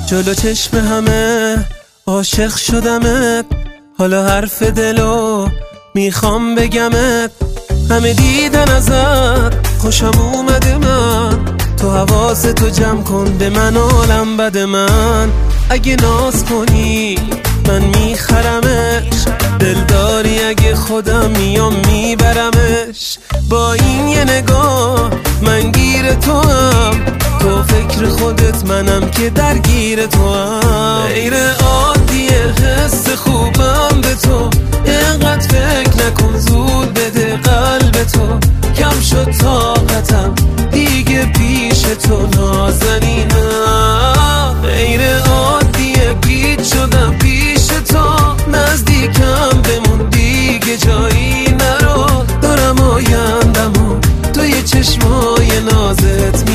جلو چشم همه عاشق شدمت، حالا حرف دلو میخوام بگمت. همه دیدن ازت خوشم اومده من، تو حواستو جمع کن به من عالم بد من. اگه ناز کنی من میخرمش، دلداری اگه خودم میام میبرمش. با این یه نگاه من گیر تو هم، تو فکر خودت منم که درگیر تو هم. غیر عادیه حس خوبم به تو، اینقدر فکر نکن زود بده قلب تو. کم شد طاقتم دیگه پیش تو نازنینم. غیر عادیه گیج شدم پیش تو، نزدیکم بمون دیگه جایی نرو. دارم آیندمو توی چشمای نازت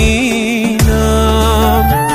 میبینم.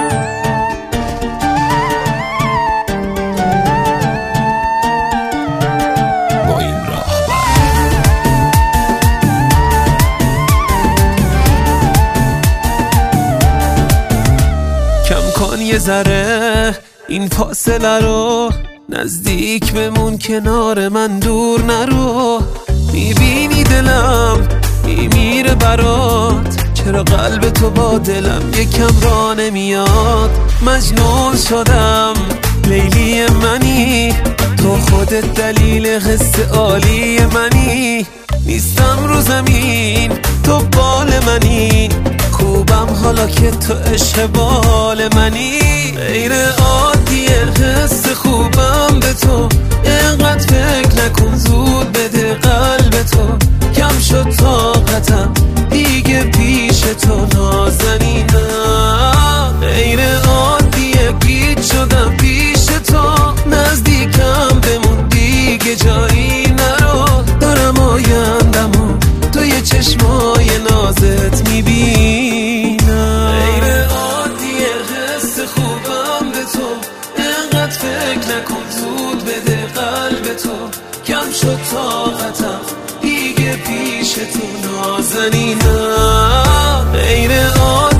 کم کن یه ذره این فاصله رو، نزدیک بمون کنار من دور نرو. میبینی دلم میمیره برات، چرا قلب تو با دلم یکم را نمیاد. مجنون شدم لیلی منی، تو خودت دلیل حس عالی منی. نیستم رو زمین تو بال منی، خوبم حالا که تو عشق بال منی. غیر عادیه حس خوبم به تو، اینقدر فکر نکن زود بده قلب تو. کم شد طاقتم دیگه پیش تو نازنینم. غیر عادیه گیج شدم پیش تو، نزدیکم بمون دیگه جایی نرو. دارم آیندمو توی چشمای نازت میبینم. غیر عادیه حس خوبم به تو، اینقدر فکر نکن زود بده قلب تو. کم شد طاقتم دیگه پیش تو نازنینم. غیر عادیه